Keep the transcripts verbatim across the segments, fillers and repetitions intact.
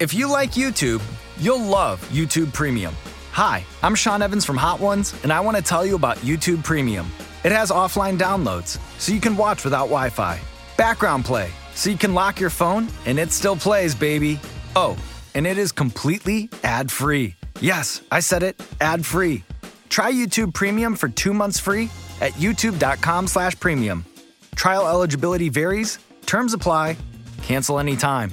If you like YouTube, you'll love YouTube Premium. Hi, I'm Sean Evans from Hot Ones, and I want to tell you about YouTube Premium. It has offline downloads, so you can watch without Wi-Fi. Background play, so you can lock your phone, and it still plays, baby. Oh, and it is completely ad-free. Yes, I said it, ad-free. Try YouTube Premium for two months free at youtube.com slash premium. Trial eligibility varies. Terms apply. Cancel anytime.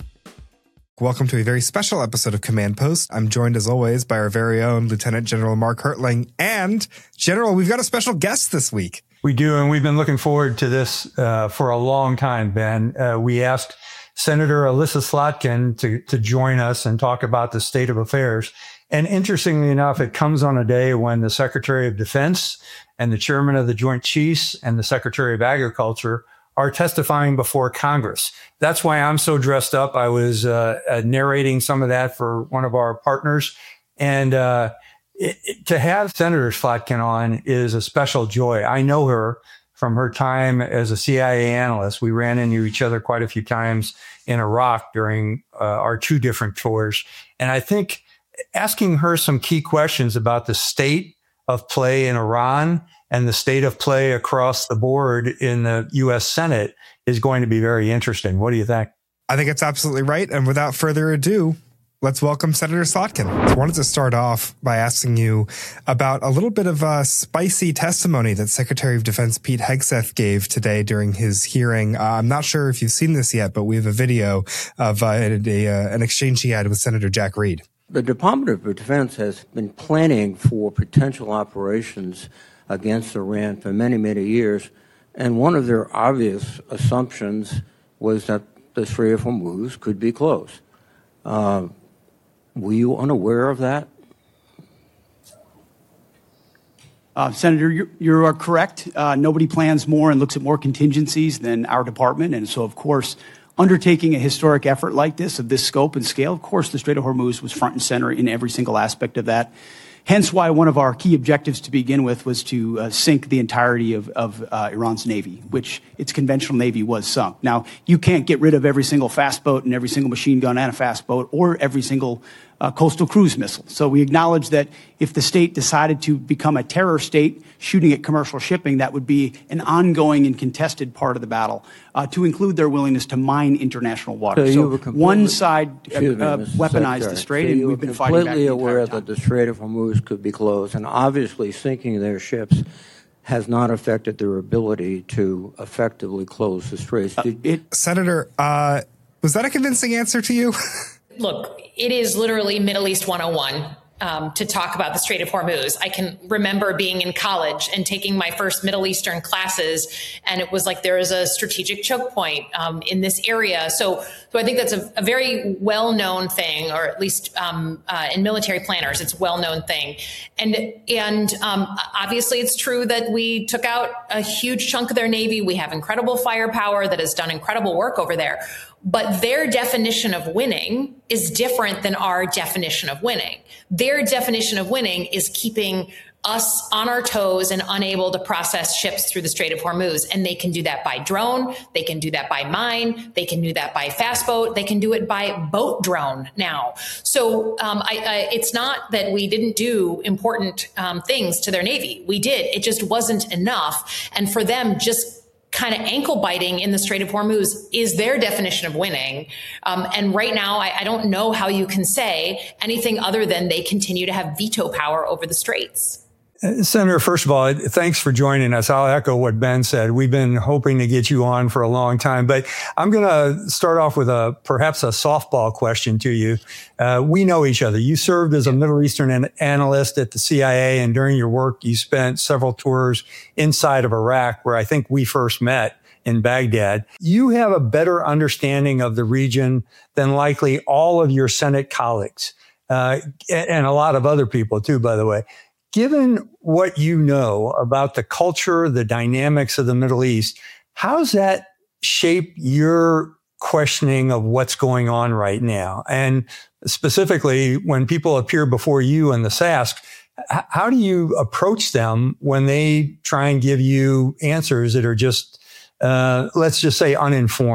Welcome to a very special episode of Command Post. I'm joined as always by our very own Lieutenant General Mark Hertling. And General, we've got a special guest this week. We do, and we've been looking forward to this uh, for a long time, Ben. Uh, we asked Senator Elissa Slotkin to, to join us and talk about the state of affairs. And interestingly enough, it comes on a day when the Secretary of Defense and the Chairman of the Joint Chiefs and the Secretary of Agriculture are testifying before Congress. That's why I'm so dressed up. I was uh, uh, narrating some of that for one of our partners. And uh, it, it, to have Senator Slotkin on is a special joy. I know her from her time as a C I A analyst. We ran into each other quite a few times in Iraq during uh, our two different tours. And I think asking her some key questions about the state of play in Iran and the state of play across the board in the U S Senate is going to be very interesting. What do you think? I think it's absolutely right. And without further ado, let's welcome Senator Slotkin. I wanted to start off by asking you about a little bit of a spicy testimony that Secretary of Defense Pete Hegseth gave today during his hearing. Uh, I'm not sure if you've seen this yet, but we have a video of uh, a, a, uh, an exchange he had with Senator Jack Reed. The Department of Defense has been planning for potential operations against Iran for many, many years. And one of their obvious assumptions was that the Strait of Hormuz could be closed. Uh, were you unaware of that? Uh, Senator, you, you are correct. Uh, nobody plans more and looks at more contingencies than our department. And so, of course, undertaking a historic effort like this, of this scope and scale, of course, the Strait of Hormuz was front and center in every single aspect of that. Hence why one of our key objectives to begin with was to uh, sink the entirety of, of uh, Iran's Navy, which its conventional Navy was sunk. Now, you can't get rid of every single fast boat and every single machine gun and a fast boat or every single uh, coastal cruise missile. So we acknowledge that if the state decided to become a terror state shooting at commercial shipping, that would be an ongoing and contested part of the battle, uh, to include their willingness to mine international water. So, so one side uh, me, uh, weaponized Secretary. the strait, so and we've been fighting back completely the entire aware time. that the Strait of Hormuz could be closed, and obviously sinking their ships has not affected their ability to effectively close the straits. Uh, it, Senator, uh, was that a convincing answer to you? Look, it is literally Middle East one oh one. Um, to talk about the Strait of Hormuz. I can remember being in college and taking my first Middle Eastern classes, and it was like there is a strategic choke point um, in this area. So, so I think that's a, a very well-known thing, or at least um, uh, in military planners, it's a well-known thing. And and um, obviously, it's true that we took out a huge chunk of their Navy. We have incredible firepower that has done incredible work over there. But their definition of winning is different than our definition of winning. Their definition of winning is keeping us on our toes and unable to process ships through the Strait of Hormuz. And they can do that by drone. They can do that by mine. They can do that by fast boat. They can do it by boat drone now. So um, I, I, it's not that we didn't do important um, things to their Navy. We did. It just wasn't enough. And for them, just kind of ankle biting in the Strait of Hormuz is their definition of winning. Um, and right now, I, I don't know how you can say anything other than they continue to have veto power over the straits. Senator, first of all, thanks for joining us. I'll echo what Ben said. We've been hoping to get you on for a long time, but I'm going to start off with a perhaps a softball question to you. Uh, we know each other. You served as a Middle Eastern an- analyst at the C I A, and during your work, you spent several tours inside of Iraq, where I think we first met in Baghdad. You have a better understanding of the region than likely all of your Senate colleagues, uh, and a lot of other people too, by the way. Given what you know about the culture, the dynamics of the Middle East, how does that shape your questioning of what's going on right now? And specifically, when people appear before you in the S A S C, how do you approach them when they try and give you answers that are just, uh, let's just say, uninformed?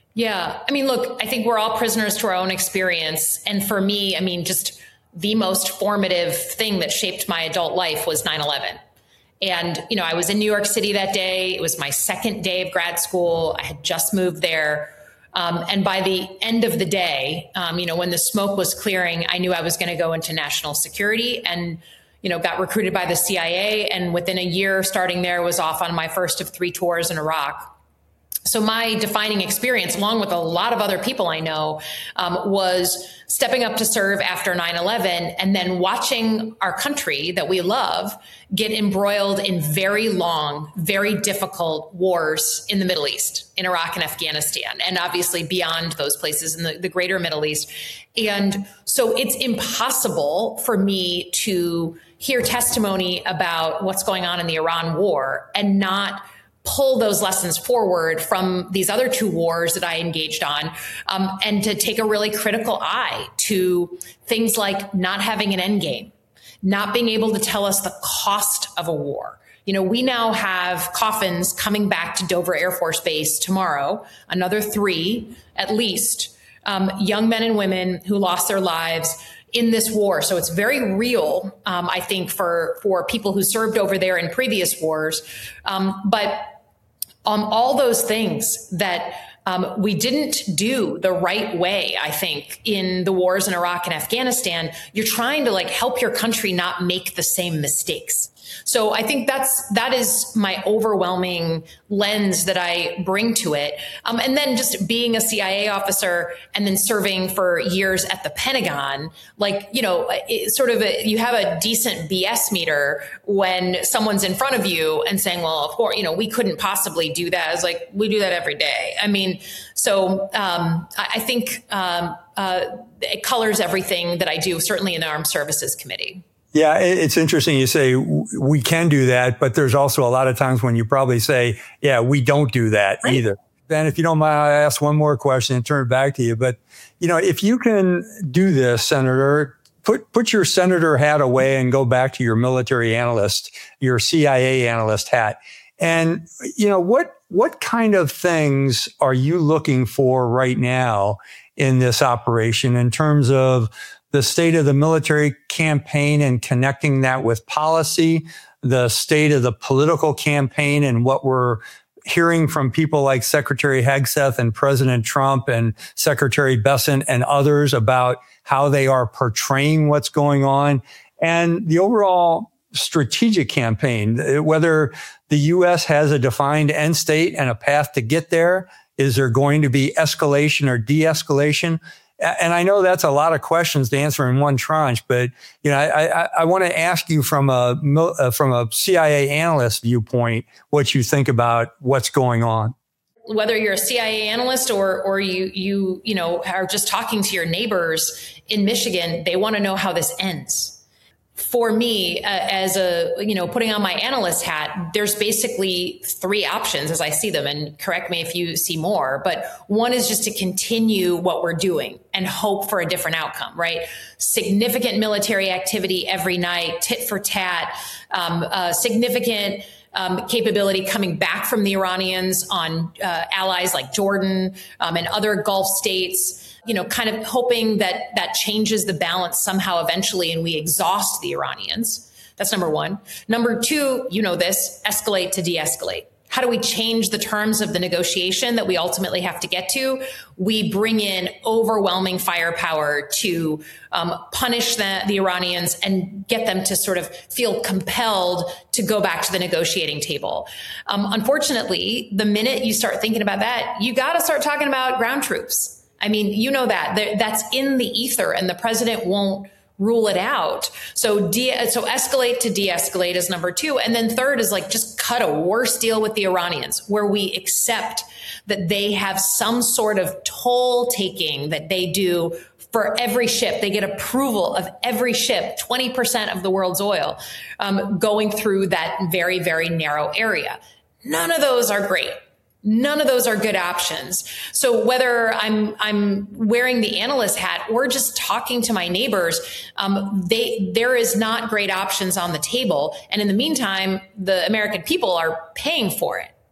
Yeah. I mean, look, I think we're all prisoners to our own experience. And for me, I mean, just the most formative thing that shaped my adult life was nine eleven. And, you know, I was in New York City that day. It was my second day of grad school. I had just moved there. Um, and by the end of the day, um, you know, when the smoke was clearing, I knew I was going to go into national security and, you know, got recruited by the C I A. And within a year starting there, was off on my first of three tours in Iraq. So my defining experience, along with a lot of other people I know, um, was stepping up to serve after nine eleven and then watching our country that we love get embroiled in very long, very difficult wars in the Middle East, in Iraq and Afghanistan, and obviously beyond those places in the, the greater Middle East. And so it's impossible for me to hear testimony about what's going on in the Iran war and not pull those lessons forward from these other two wars that I engaged on, um, and to take a really critical eye to things like not having an end game, not being able to tell us the cost of a war. You know, we now have coffins coming back to Dover Air Force Base tomorrow, another three at least, um, young men and women who lost their lives in this war. So it's very real, um, I think, for, for people who served over there in previous wars. Um, but Um, all those things that um, we didn't do the right way, I think, in the wars in Iraq and Afghanistan, you're trying to like help your country not make the same mistakes. So I think that's, that is my overwhelming lens that I bring to it. Um, and then just being a C I A officer and then serving for years at the Pentagon, like, you know, it sort of a, you have a decent B S meter when someone's in front of you and saying, well, of course, you know, we couldn't possibly do that. It's like, we do that every day. I mean, so um, I, I think um, uh, it colors everything that I do, certainly in the Armed Services Committee. Yeah, it's interesting you say we can do that, but there's also a lot of times when you probably say, yeah, we don't do that right. either. Ben, if you don't mind, I'll ask one more question and turn it back to you. But, you know, if you can do this, Senator, put put your senator hat away and go back to your military analyst, your C I A analyst hat. And, you know, what what kind of things are you looking for right now in this operation in terms of the state of the military campaign and connecting that with policy, the state of the political campaign and what we're hearing from people like Secretary Hegseth and President Trump and Secretary Bessent and others about how they are portraying what's going on, and the overall strategic campaign, whether the U S has a defined end state and a path to get there. Is there going to be escalation or de-escalation? And I know that's a lot of questions to answer in one tranche, but you know, I, I, I want to ask you from a uh, from a C I A analyst viewpoint what you think about what's going on. Whether you're a C I A analyst or or you you you know are just talking to your neighbors in Michigan, they want to know how this ends. For me, uh, as a, you know, putting on my analyst hat, there's basically three options as I see them, and correct me if you see more, but one is just to continue what we're doing and hope for a different outcome, right? Significant military activity every night, tit for tat, um, uh, significant Um, capability coming back from the Iranians on uh, allies like Jordan um, and other Gulf states, you know, kind of hoping that that changes the balance somehow eventually and we exhaust the Iranians. That's number one. Number two, you know this, escalate to de-escalate. How do we change the terms of the negotiation that we ultimately have to get to? We bring in overwhelming firepower to um, punish the, the Iranians and get them to sort of feel compelled to go back to the negotiating table. Um, unfortunately, the minute you start thinking about that, you got to start talking about ground troops. I mean, you know that. That's in the ether, and the president won't rule it out. So de- so escalate to de-escalate is number two. And then third is like just cut a worse deal with the Iranians where we accept that they have some sort of toll taking that they do for every ship. They get approval of every ship, twenty percent of the world's oil, um, going through that very, very narrow area. None of those are great. None of those are good options. So whether I'm I'm wearing the analyst hat or just talking to my neighbors, um, they there is not great options on the table. And in the meantime, the American people are paying for it,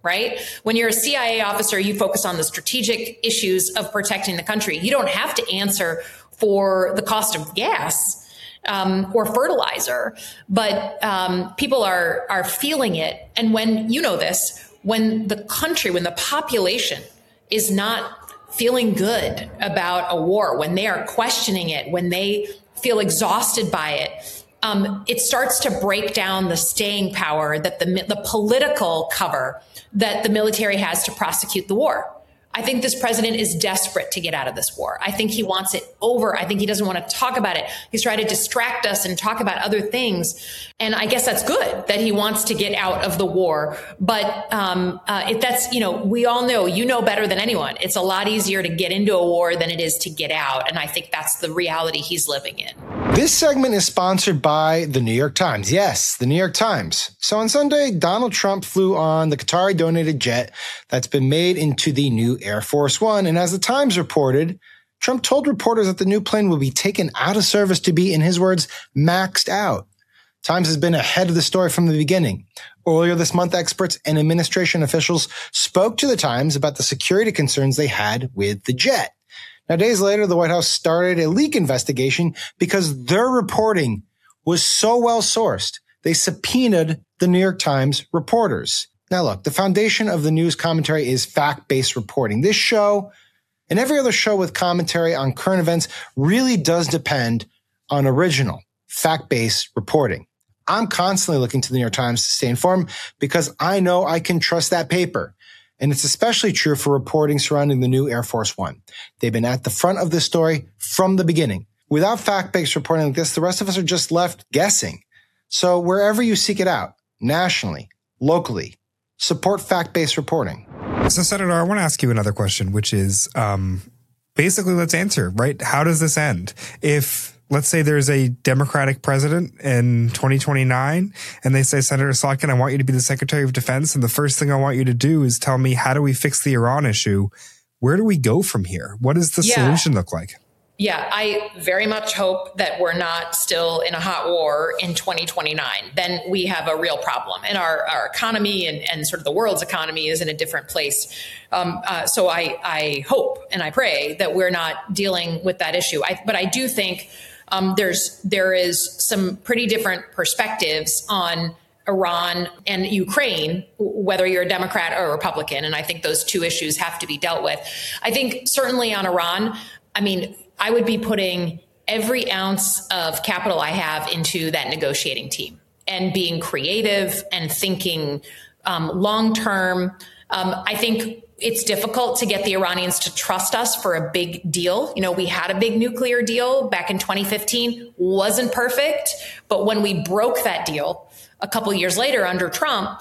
right? When you're a C I A officer, you focus on the strategic issues of protecting the country. You don't have to answer for the cost of gas um, or fertilizer, but um, people are are feeling it. And when, you know this, when the country, when the population is not feeling good about a war, when they are questioning it, when they feel exhausted by it, um, it starts to break down the staying power that the the political cover that the military has to prosecute the war. I think this president is desperate to get out of this war. I think he wants it over. I think he doesn't want to talk about it. He's trying to distract us and talk about other things. And I guess that's good that he wants to get out of the war. But um, uh, if that's, you know, we all know, you know better than anyone, it's a lot easier to get into a war than it is to get out. And I think that's the reality he's living in. This segment is sponsored by the New York Times. Yes, the New York Times. So on Sunday, Donald Trump flew on the Qatari-donated jet that's been made into the new Air Force One. And as the Times reported, Trump told reporters that the new plane will be taken out of service to be, in his words, maxed out. Times has been ahead of the story from the beginning. Earlier this month, experts and administration officials spoke to the Times about the security concerns they had with the jet. Now, days later, the White House started a leak investigation because their reporting was so well sourced. They subpoenaed the New York Times reporters. Now, look, the foundation of the news commentary is fact-based reporting. This show and every other show with commentary on current events really does depend on original, fact-based reporting. I'm constantly looking to the New York Times to stay informed because I know I can trust that paper. And it's especially true for reporting surrounding the new Air Force One. They've been at the front of this story from the beginning. Without fact-based reporting like this, the rest of us are just left guessing. So wherever you seek it out, nationally, locally, support fact-based reporting. So, Senator, I want to ask you another question, which is um, basically, let's answer, right? How does this end? If, let's say there's a Democratic president in twenty twenty-nine and they say, Senator Slotkin, I want you to be the Secretary of Defense. And the first thing I want you to do is tell me, how do we fix the Iran issue? Where do we go from here? What does the yeah. solution look like? Yeah, I very much hope that we're not still in a hot war in twenty twenty-nine. Then we have a real problem. And our, our economy and, and sort of the world's economy is in a different place. Um, uh, so I, I hope and I pray that we're not dealing with that issue. I, but I do think um, there's there is some pretty different perspectives on Iran and Ukraine, whether you're a Democrat or a Republican. And I think those two issues have to be dealt with. I think certainly on Iran, I mean, I would be putting every ounce of capital I have into that negotiating team and being creative and thinking um, long term. Um, I think it's difficult to get the Iranians to trust us for a big deal. You know, we had a big nuclear deal back in twenty fifteen, wasn't perfect. But when we broke that deal a couple of years later under Trump,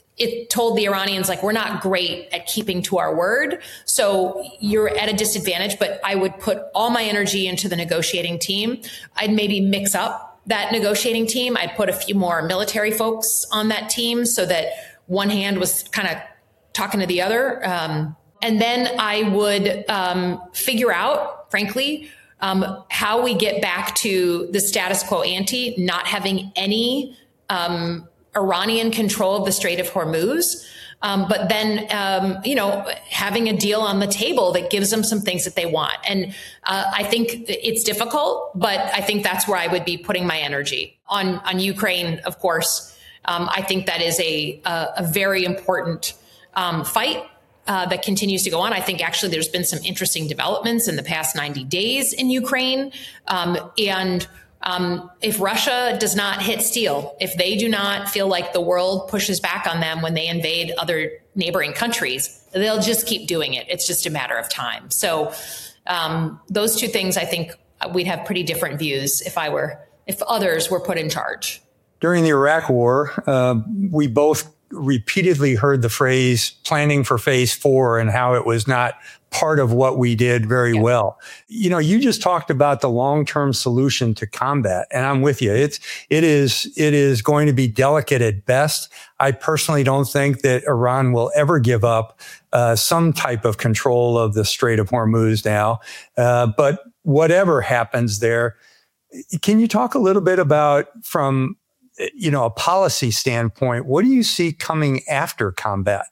it told the Iranians, like, we're not great at keeping to our word. So you're at a disadvantage, but I would put all my energy into the negotiating team. I'd maybe mix up that negotiating team. I'd put a few more military folks on that team so that one hand was kind of talking to the other. Um, and then I would um, figure out, frankly, um, how we get back to the status quo ante, not having any um Iranian control of the Strait of Hormuz, um, but then, um, you know, having a deal on the table that gives them some things that they want. And uh, I think it's difficult, but I think that's where I would be putting my energy. On on Ukraine, of course, um, I think that is a, a, a very important um, fight uh, that continues to go on. I think actually there's been some interesting developments in the past ninety days in Ukraine. Um, and Um, if Russia does not hit steel, if they do not feel like the world pushes back on them when they invade other neighboring countries, they'll just keep doing it. It's just a matter of time. So um, those two things, I think we'd have pretty different views if I were, if others were put in charge. During the Iraq War, uh, we both repeatedly heard the phrase planning for phase four and how it was not part of what we did very yeah. well. You know, you just talked about the long-term solution to combat, and I'm with you. It's, it is, it is going to be delicate at best. I personally don't think that Iran will ever give up uh, some type of control of the Strait of Hormuz now. Uh, but whatever happens there, can you talk a little bit about, from, you know, a policy standpoint, what do you see coming after combat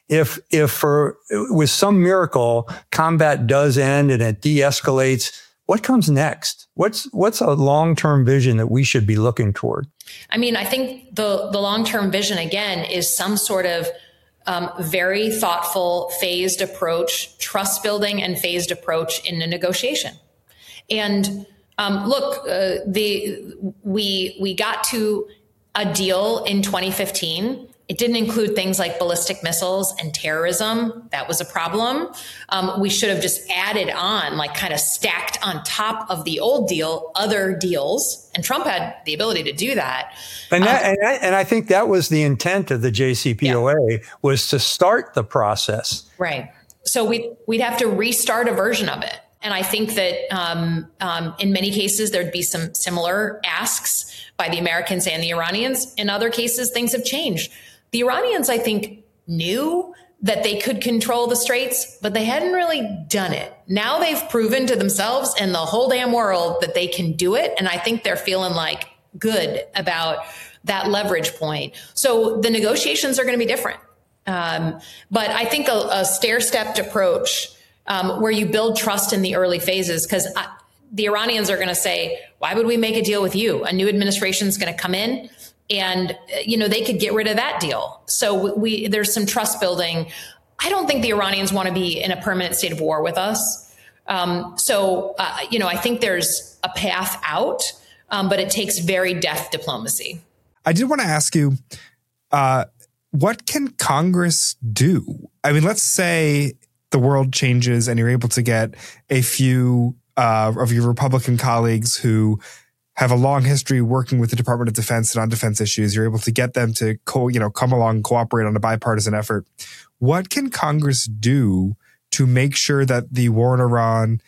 if, if for, with some miracle, combat does end and it de-escalates, what comes next? What's, what's a long-term vision that we should be looking toward? I mean, I think the, the long-term vision, again, is some sort of um, very thoughtful, phased approach, trust building and phased approach in a negotiation. And um, look, uh, the we we got to a deal in twenty fifteen. It didn't include things like ballistic missiles and terrorism. That was a problem. Um, we should have just added on, like kind of stacked on top of the old deal, other deals. And Trump had the ability to do that. And that, um, and, I, and I think that was the intent of the J C P O A, yeah. was to start the process. Right. So we we'd have to restart a version of it. And I think that um, um, in many cases, there'd be some similar asks by the Americans and the Iranians. In other cases, things have changed. The Iranians, I think, knew that they could control the Straits, but they hadn't really done it. Now they've proven to themselves and the whole damn world that they can do it. And I think they're feeling like good about that leverage point. So the negotiations are going to be different. Um, but I think a, a stair-stepped approach um, where you build trust in the early phases, because the Iranians are going to say, why would we make a deal with you? A new administration is going to come in. And, you know, they could get rid of that deal. So we, there's some trust building. I don't think the Iranians want to be in a permanent state of war with us. Um, so, uh, you know, I think there's a path out, um, but it takes very deft diplomacy. I did want to ask you, uh, what can Congress do? I mean, let's say the world changes and you're able to get a few uh, of your Republican colleagues who have a long history working with the Department of Defense and on defense issues. You're able to get them to co, you know, come along and cooperate on a bipartisan effort. What can Congress do to make sure that the war in Iran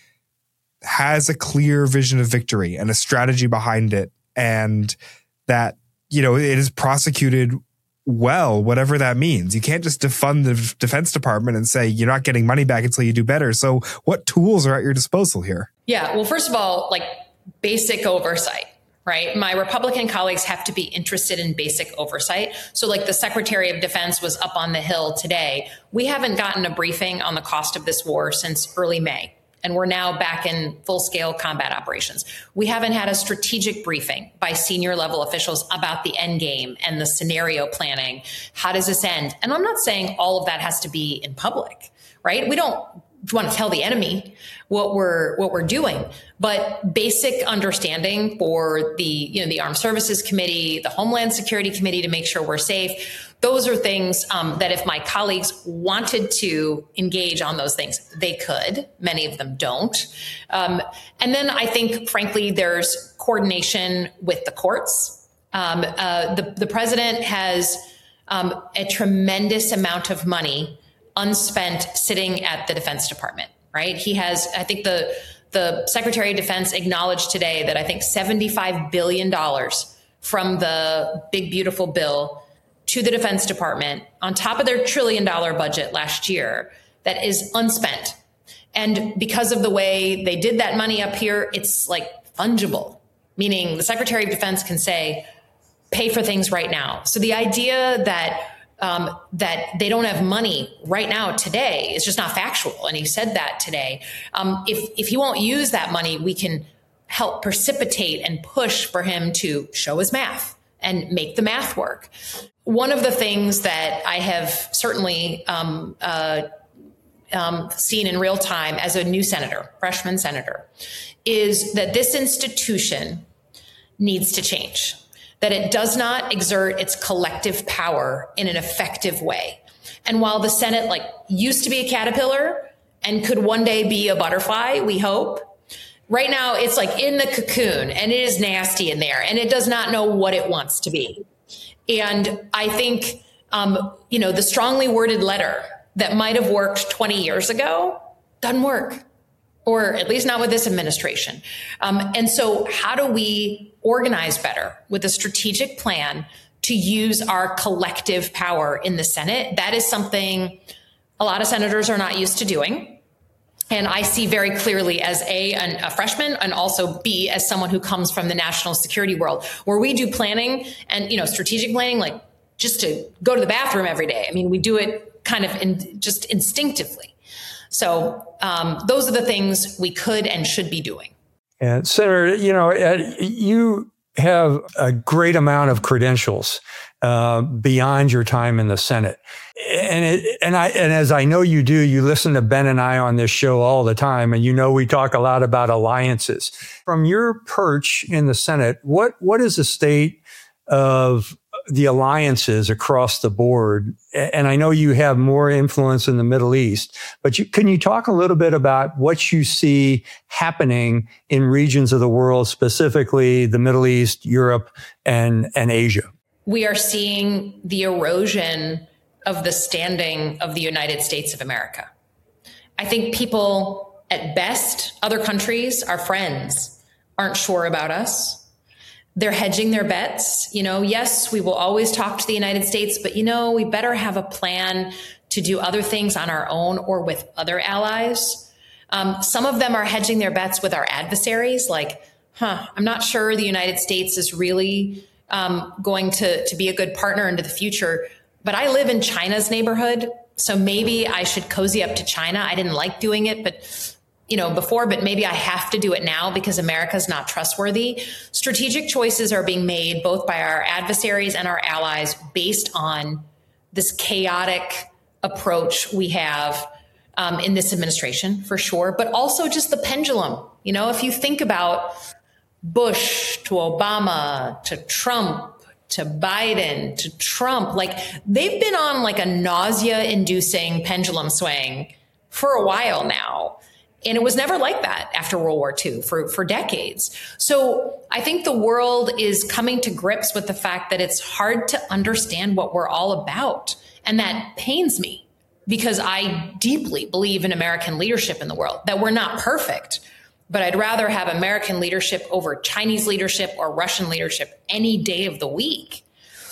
has a clear vision of victory and a strategy behind it, and that, you know, it is prosecuted well, whatever that means? You can't just defund the Defense Department and say you're not getting money back until you do better. So what tools are at your disposal here? Yeah, well, first of all, like, basic oversight, right? My Republican colleagues have to be interested in basic oversight. So like the Secretary of Defense was up on the Hill today. We haven't gotten a briefing on the cost of this war since early May. And we're now back in full scale combat operations. We haven't had a strategic briefing by senior level officials about the end game and the scenario planning. How does this end? And I'm not saying all of that has to be in public, right? We don't want to tell the enemy what we're what we're doing, but basic understanding for the you know the Armed Services Committee, the Homeland Security Committee, to make sure we're safe. Those are things um, that if my colleagues wanted to engage on those things, they could. Many of them don't. Um, and then I think, frankly, there's coordination with the courts. Um, uh, the the president has um, a tremendous amount of money unspent sitting at the Defense Department, right? He has, I think the the Secretary of Defense acknowledged today that I think seventy-five billion dollars from the big, beautiful bill to the Defense Department on top of their trillion dollar budget last year that is unspent. And because of the way they did that money up here, it's like fungible, meaning the Secretary of Defense can say, pay for things right now. So the idea that Um, that they don't have money right now today is just not factual. And he said that today. Um, if, if he won't use that money, we can help precipitate and push for him to show his math and make the math work. One of the things that I have certainly um, uh, um, seen in real time as a new senator, freshman senator, is that this institution needs to change, that it does not exert its collective power in an effective way. And while the Senate like used to be a caterpillar and could one day be a butterfly, we hope, right now it's like in the cocoon and it is nasty in there and it does not know what it wants to be. And I think, um, you know, the strongly worded letter that might have worked twenty years ago doesn't work, or at least not with this administration. Um, and so how do we organize better with a strategic plan to use our collective power in the Senate? That is something a lot of senators are not used to doing. And I see very clearly as A, an, a freshman, and also B, as someone who comes from the national security world, where we do planning and, you know, strategic planning, like just to go to the bathroom every day. I mean, we do it kind of in, just instinctively. So um, those are the things we could and should be doing. And Senator, you know, you have a great amount of credentials uh, beyond your time in the Senate. And it, and I and as I know you do, you listen to Ben and I on this show all the time, and you know we talk a lot about alliances. From your perch in the Senate, what what is the state of the alliances across the board? And I know you have more influence in the Middle East, but you, can you talk a little bit about what you see happening in regions of the world, specifically the Middle East, Europe, and, and Asia? We are seeing the erosion of the standing of the United States of America. I think people, at best, other countries, our friends, aren't sure about us. They're hedging their bets. You know, yes, we will always talk to the United States, but, you know, we better have a plan to do other things on our own or with other allies. Um, some of them are hedging their bets with our adversaries, like, huh, I'm not sure the United States is really um, going to, to be a good partner into the future. But I live in China's neighborhood, so maybe I should cozy up to China. I didn't like doing it, but you know, before, but maybe I have to do it now because America's not trustworthy. Strategic choices are being made both by our adversaries and our allies based on this chaotic approach we have um, in this administration, for sure, but also just the pendulum. You know, if you think about Bush to Obama to Trump to Biden to Trump, like they've been on like a nausea-inducing pendulum swing for a while now. And it was never like that after World War Two for, for decades. So I think the world is coming to grips with the fact that it's hard to understand what we're all about. And that pains me because I deeply believe in American leadership in the world, that we're not perfect, but I'd rather have American leadership over Chinese leadership or Russian leadership any day of the week.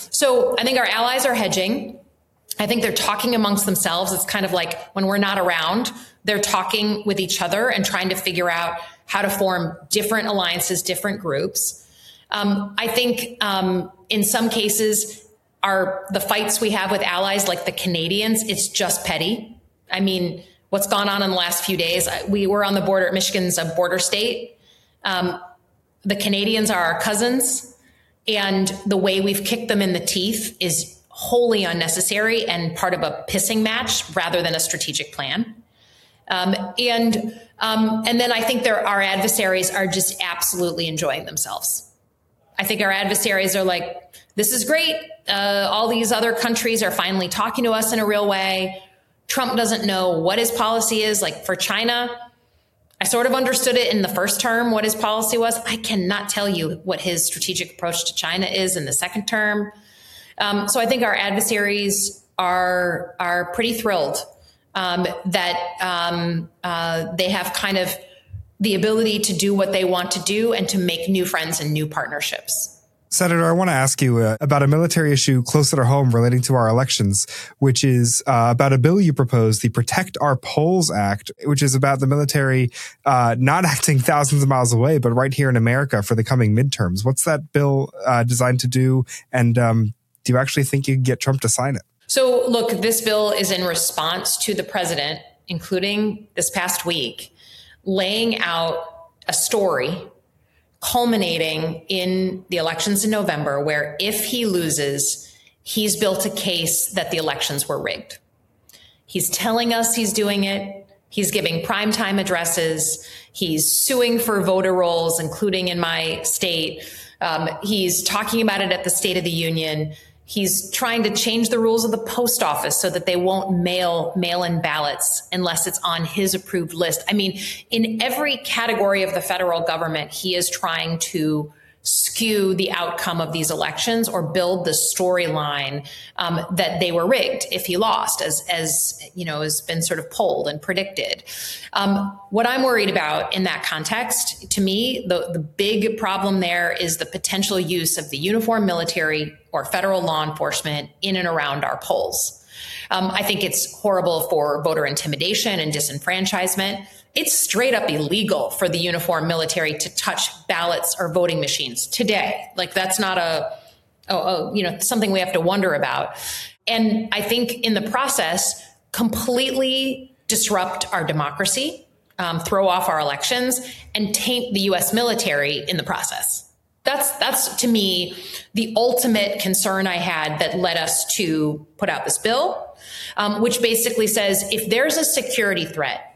So I think our allies are hedging. I think they're talking amongst themselves. It's kind of like when we're not around, they're talking with each other and trying to figure out how to form different alliances, different groups. Um, I think um, in some cases, our the fights we have with allies like the Canadians, it's just petty. I mean, what's gone on in the last few days, we were on the border, Michigan's a border state. Um, the Canadians are our cousins, and the way we've kicked them in the teeth is wholly unnecessary and part of a pissing match rather than a strategic plan. Um, and um, and then I think there, our adversaries are just absolutely enjoying themselves. I think our adversaries are like, this is great. Uh, all these other countries are finally talking to us in a real way. Trump doesn't know what his policy is. Like for China, I sort of understood it in the first term, what his policy was. I cannot tell you what his strategic approach to China is in the second term. Um, so I think our adversaries are are pretty thrilled um, that um, uh, they have kind of the ability to do what they want to do and to make new friends and new partnerships. Senator, I want to ask you uh, about a military issue close at our home relating to our elections, which is uh, about a bill you proposed, the Protect Our Polls Act, which is about the military uh, not acting thousands of miles away, but right here in America for the coming midterms. What's that bill uh, designed to do? And um, do you actually think you can get Trump to sign it? So, look, this bill is in response to the president, including this past week, laying out a story culminating in the elections in November, where if he loses, he's built a case that the elections were rigged. He's telling us he's doing it. He's giving primetime addresses. He's suing for voter rolls, including in my state. Um, he's talking about it at the State of the Union. He's trying to change the rules of the post office so that they won't mail mail-in ballots unless it's on his approved list. I mean, in every category of the federal government, he is trying to skew the outcome of these elections or build the storyline um, that they were rigged if he lost, as, as you know, has been sort of polled and predicted. Um, what I'm worried about in that context, to me, the, the big problem there is the potential use of the uniformed military or federal law enforcement in and around our polls. Um, I think it's horrible for voter intimidation and disenfranchisement. It's straight up illegal for the uniformed military to touch ballots or voting machines today. Like that's not a, a, a, you know, something we have to wonder about. And I think in the process, completely disrupt our democracy, um, throw off our elections, and taint the U S military in the process. That's, that's to me, the ultimate concern I had that led us to put out this bill, um, which basically says if there's a security threat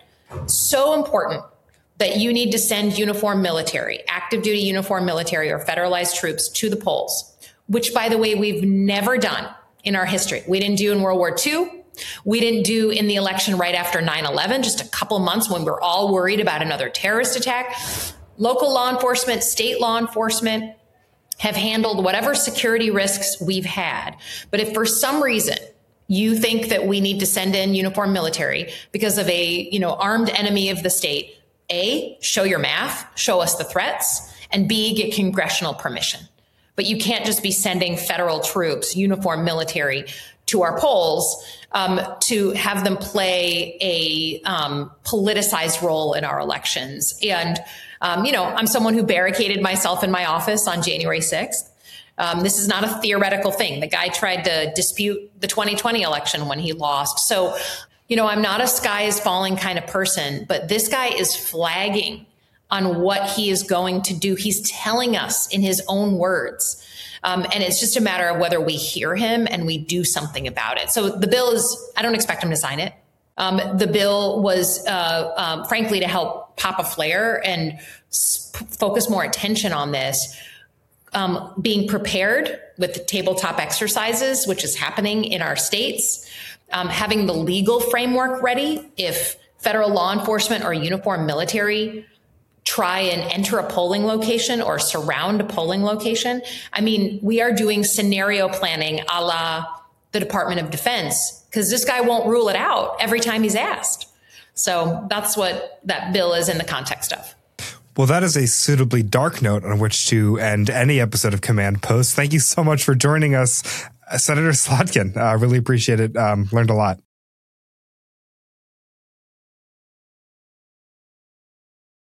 so important that you need to send uniformed military, active duty uniformed military or federalized troops to the polls, which, by the way, we've never done in our history. We didn't do in World War Two. We didn't do in the election right after nine eleven, just a couple months when we were all worried about another terrorist attack. Local law enforcement, state law enforcement have handled whatever security risks we've had. But if for some reason you think that we need to send in uniformed military because of a, you know, armed enemy of the state, A, show your math, show us the threats, and B, get congressional permission. But you can't just be sending federal troops, uniformed military, to our polls um, to have them play a um, politicized role in our elections. And, um, you know, I'm someone who barricaded myself in my office on January sixth. Um, this is not a theoretical thing. The guy tried to dispute the twenty twenty election when he lost. So, you know, I'm not a sky is falling kind of person, but this guy is flagging on what he is going to do. He's telling us in his own words. Um, and it's just a matter of whether we hear him and we do something about it. So the bill is, I don't expect him to sign it. Um, the bill was, uh, um, frankly, to help pop a flare and sp- focus more attention on this. Um, being prepared with the tabletop exercises, which is happening in our states, um, having the legal framework ready if federal law enforcement or uniformed military try and enter a polling location or surround a polling location. I mean, we are doing scenario planning a la the Department of Defense, because this guy won't rule it out every time he's asked. So that's what that bill is in the context of. Well, that is a suitably dark note on which to end any episode of Command Post. Thank you so much for joining us, Senator Slotkin. I uh, really appreciate it. Um, learned a lot.